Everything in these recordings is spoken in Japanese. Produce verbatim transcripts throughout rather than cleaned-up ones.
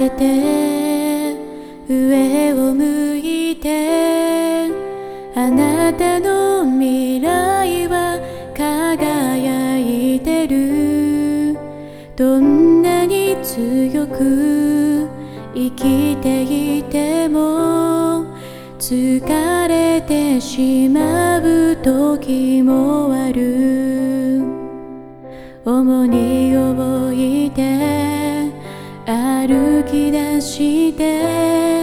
げて上を向いて、あなたの未来は輝いてる。どんなに強く生きていても疲れてしまう時もある。重荷を置いて歩き出して、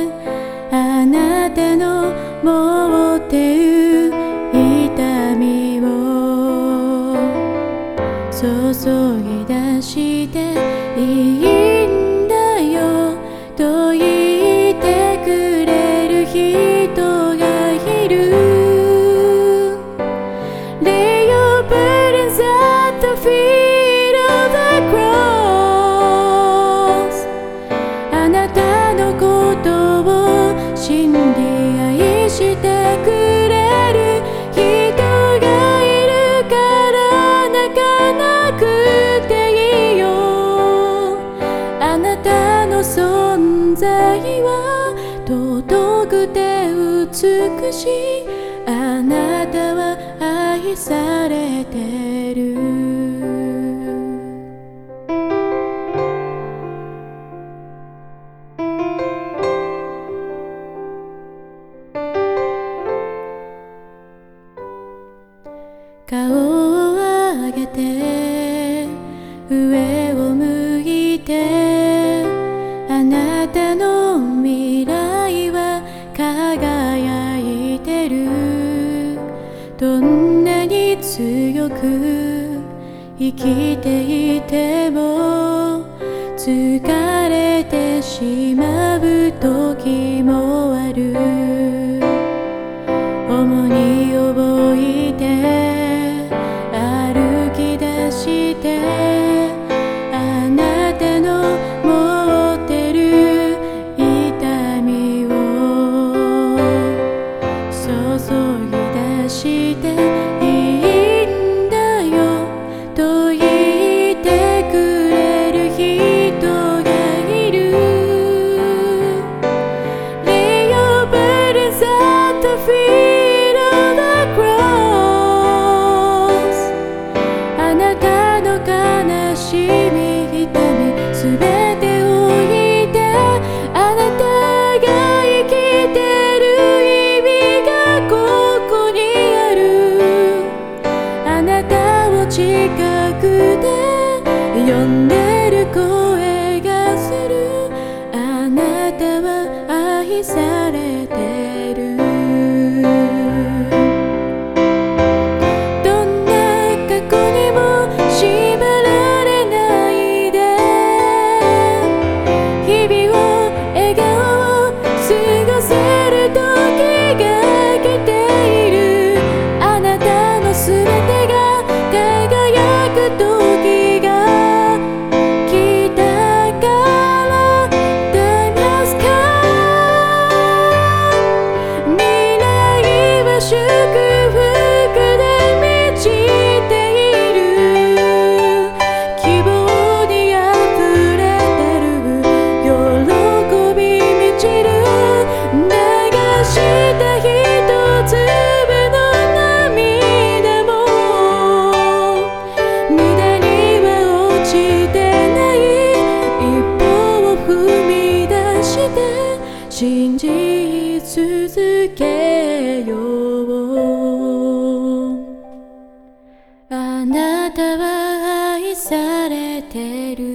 あなたの持ってる痛みを注ぎ出して、いいんだよと言ってくれる人がいる。 Lay your burdens at the feet of the cross。 あなたのことを信じ愛してくれる人がいるから泣かなくていいよ。あなたの存在は尊くて美しい。あなたは愛されてる。顔を上げて上を向いて、あなたの未来は輝いてる。どんなに強く生きていても疲れてしまう時もある。重荷を置いて歩き出して、あなたの持ってる痛みを注ぎ出して、いいんだよと言ってくれる人がいる。 Lay your burdens at the feet of the cross。 あなたの悲しみ痛みすべて置いて、あなたが生きてる意味がここにある。あなたを近くで呼んでる声がする。あなたは愛されてる。どんな過去にも縛られないで、日々を笑顔を過ごせる時が来ている。あなたのすべてが輝く時が来たから Time has come。 未来は祝福で満ちている。希望にあふれてる。喜び満ちる。流した一粒の涙も無駄には落ちてない。一歩を踏み出して信じ続けよう。あなたは愛されてる。